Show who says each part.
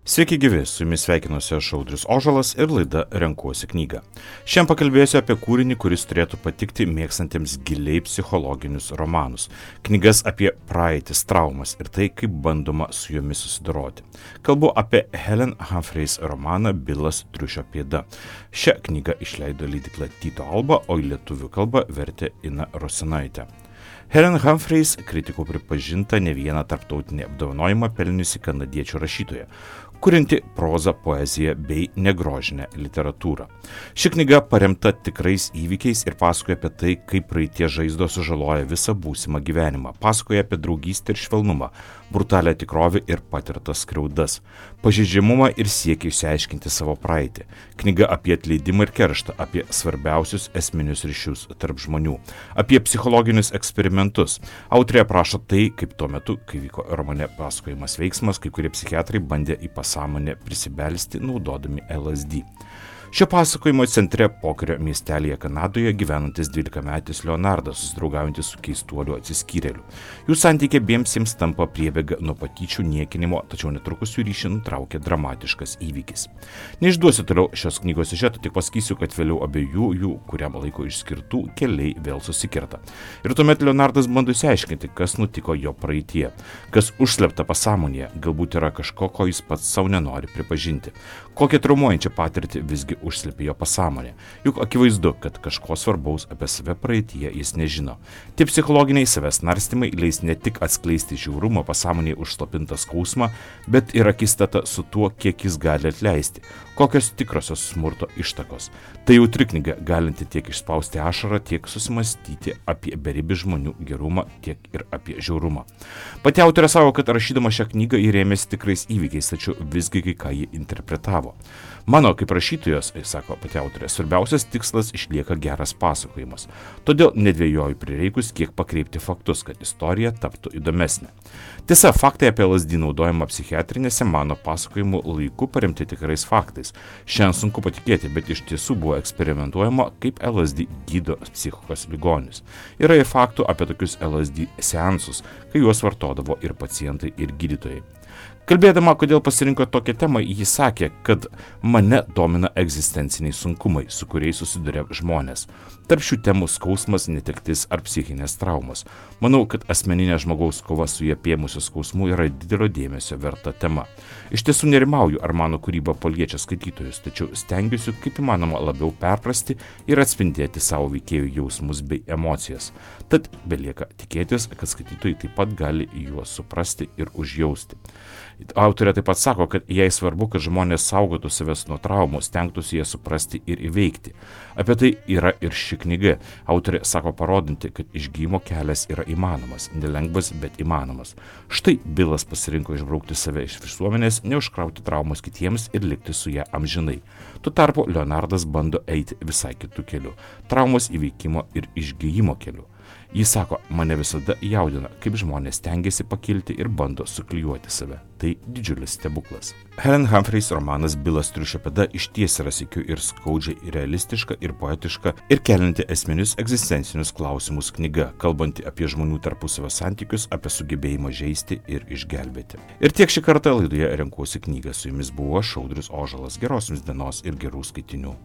Speaker 1: Sveiki gyvi, su jumis sveikinuosi aš Audrius Ožalas ir laida Renkuosi knygą. Šiandien pakalbėsiu apie kūrinį, kuris turėtų patikti mėgstantiems giliai psichologinius romanus. Knygas apie praeitis, traumas ir tai, kaip bandoma su jomis susidoroti. Kalbu apie Helen Humphreys romaną Bilas triušio pėda. Šią knygą išleido leidykla Tyto Alba, o į lietuvių kalbą vertė Ina Rosinaitė. Helen Humphreys kritikų pripažinta ne vieną tarptautinį apdovanojimą pelniusi kanadiečių rašytoja, kurianti prozą, poeziją bei negrožinę literatūrą. Ši knyga paremta tikrais įvykiais ir pasakoja apie tai, kaip praeities žaizdos sužaloja visą būsimą gyvenimą. Pasakoja apie draugystę ir švelnumą, brutalią tikrovę ir patirtas skriaudas, pažeidžiamumą ir siekį išsiaiškinti savo praeitį. Knyga apie atleidimą ir kerštą, apie svarbiausius esminius ryšius tarp žmonių, apie psichologinius eksperimentus. Autorė aprašo tai, kaip tuo metu, kai vyko romane pasakojimas veiksmas, kai kurie psichiatrai bandė į pasąmonę prisibelsti naudodami LSD. Šio pasakojimo centre Pokerio miestelėje Kanadoje gyvenantis 12-metis Leonardas, susidraugaujantis su keistuoliu atsiskyrėliu. Jų santykiai abiems jiems tampa priebėga nuo patyčių niekinimo, tačiau netrukus jų ryšį nutraukia dramatiškas įvykis. Neišduosiu toliau šios knygos siužeto, tik pasakysiu, kad vėliau abiejų jų, kuriam laiko išskirtų, keliai vėl susikerta. Ir tuomet Leonardas bando išsiaiškinti, kas nutiko jo praeitie, kas užslėpta pasąmonėje, galbūt yra kažko, ko jis pats savo nenori pripažinti. Kokią traumuojančią patirtį visgi užslėpė jo pasąmonė. Juk akivaizdu, kad kažko svarbaus apie save praeityje jis nežino. Tie psichologiniai savęs narstymai leis ne tik atskleisti žiaurumą pasąmonėje užslopintą skausmą, bet ir akistata su tuo, kiek jis gali atleisti. Kokios tikrosios smurto ištakos. Tai jautri knyga, galinti tiek išspausti ašarą, tiek susimastyti apie beribį žmonių gerumą, tiek ir apie žiaurumą. Pati autorė savo, kad rašydama šią knygą ji rėmėsi tikrais įvykiais, tačiau visgi kai ką ji interpretavo. Mano kaip rašytojos, sako pati autorė, svarbiausias tikslas išlieka geras pasakojimas. Todėl nedvėjoju prireikus, kiek pakreipti faktus, kad istorija taptų įdomesnė. Tiesa, faktai apie LSD naudojimą psichiatrinėse mano pasakojimų laiku paremti tikrais faktais. Šiandien sunku patikėti, bet iš tiesų buvo eksperimentuojama, kaip LSD gydo psichikos ligonius. Yra ir faktų apie tokius LSD seansus, kai juos vartodavo ir pacientai, ir gydytojai. Kalbėdama, kodėl pasirinko tokią temą, ji sakė, kad mane domina egzistenciniai sunkumai, su kuriais susiduria žmonės. Tarp šių temų skausmas, netektis ar psichinės traumos. Manau, kad asmeninė žmogaus kova su jie apėmusiu skausmu yra didelio dėmesio verta tema. Iš tiesų nerimauju, ar mano kūryba paliečia skaitytojus, tačiau stengiuosi kaip įmanoma labiau perprasti ir atspindėti savo veikėjų jausmus bei emocijas. Tad belieka tikėtis, kad skaitytojai taip pat gali juos suprasti ir užjausti. Autorė taip pat sako, kad jai svarbu, kad žmonės saugotų savęs nuo traumų, stengtųsi jas suprasti ir įveikti. Apie tai yra ir ši knyga. Autorė sako parodinti, kad išgyjimo kelias yra įmanomas, nelengvas, bet įmanomas. Štai Bilas pasirinko išbraukti save iš visuomenės, neužkrauti traumos kitiems ir likti su ją amžinai. Tuo tarpu Leonardas bando eiti visai kitų kelių - traumos įveikimo ir išgyjimo keliu. Jis sako, mane visada jaudina, kaip žmonės stengiasi pakilti ir bando suklijuoti save. Tai didžiulis stebuklas. Helen Humphreys romanas Bilas triušio pėda išties yra sykiu ir skaudžiai realistiška ir poetiška ir kelianti esminius egzistencinius klausimus knyga, kalbanti apie žmonių tarpusavio santykius, apie sugebėjimą žeisti ir išgelbėti. Ir tiek šį kartą laidoje Renkuosi knygą. Su jumis buvo aš, Audrius Ožalas. Geros jums dienos ir gerų skaitinių.